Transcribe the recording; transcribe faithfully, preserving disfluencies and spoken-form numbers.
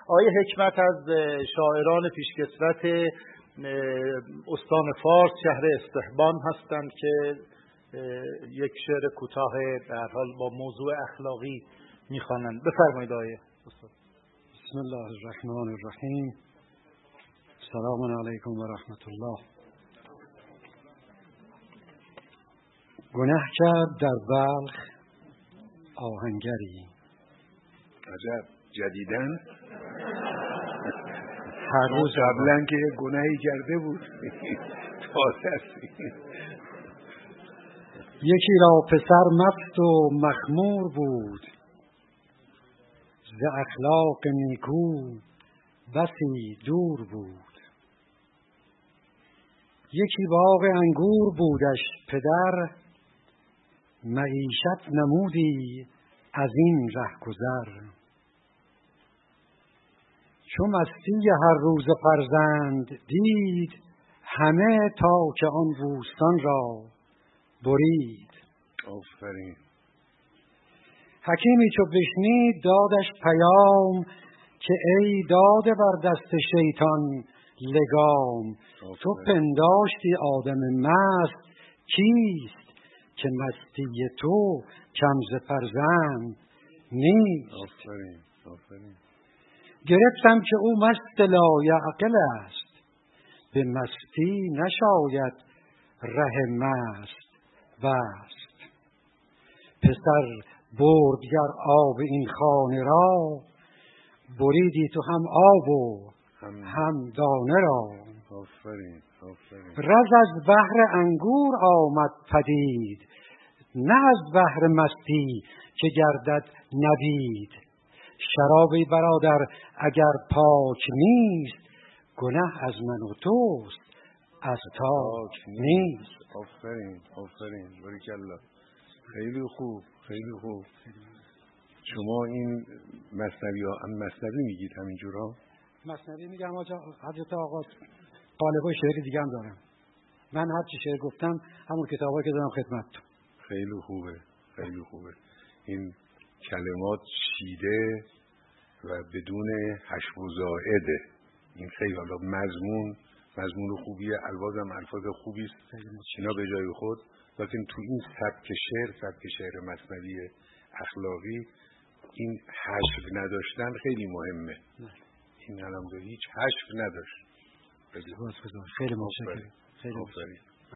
آقای حکمت از شاعران پیشکسوت استان فارس شهر استحبان هستند که یک شعر کوتاه به هر حال با موضوع اخلاقی میخوانند. بفرمایید آقای استاد. بسم الله الرحمن الرحیم. سلام علیکم و رحمت الله. گناه کرد در بلخ آهنگری. عجب جدیدن هر روز قبلا که گناهی کرده بود تازه است. یکی را پسر مست و مخمور بود، ز اخلاق نیکو بسی دور بود. یکی باغ انگور بودش پدر، معیشت نمودی از این رهگذر. چو مستی هر روز فرزند دید، همه تا که آن بوستان را برید. آفرین. حکیمی چو بشنید دادش پیام، که ای داده بر دست شیطان لگام. آفرین. تو پنداشتی آدم مست کیست، که مستی تو کم ز فرزند نیست. آفرین. آفرین. گرفتم که او مست لایعقل است، به مستی نشاید ره مست بست. پسر برد گر آب این خانه را، بریدی تو هم آب و هم, هم دانه را. آفرین. آفرین. رز از بحر انگور آمد پدید، نه از بحر مستی که گردد نبید. شرابی برادر اگر پاک نیست، گناه از من و توست از تاک نیست. آفرین. آفرین. باریکالله. خیلی خوب. خیلی خوب. شما این مثنوی ها هم مثنوی میگید همینجورا؟ مثنوی میگم آجا حضرت آقا. قالبای شعر دیگه هم دارم. من هر چی شعر گفتم همون کتابایی که دارم خدمتتون. خیلی خوبه. خیلی خوبه. این کلمات شیده و بدون حشو و زائده. این خیلی حالا مضمون مضمون خوبیه، الفاظ هم الفاظ خوبی است، اینا به جای خود. لیکن تو این سبک شعر، سبک شعر مثنوی اخلاقی، این حشو نداشتن خیلی مهمه. نه. این الان هیچ حشو نداشت. خیلی متشکرم. خیلی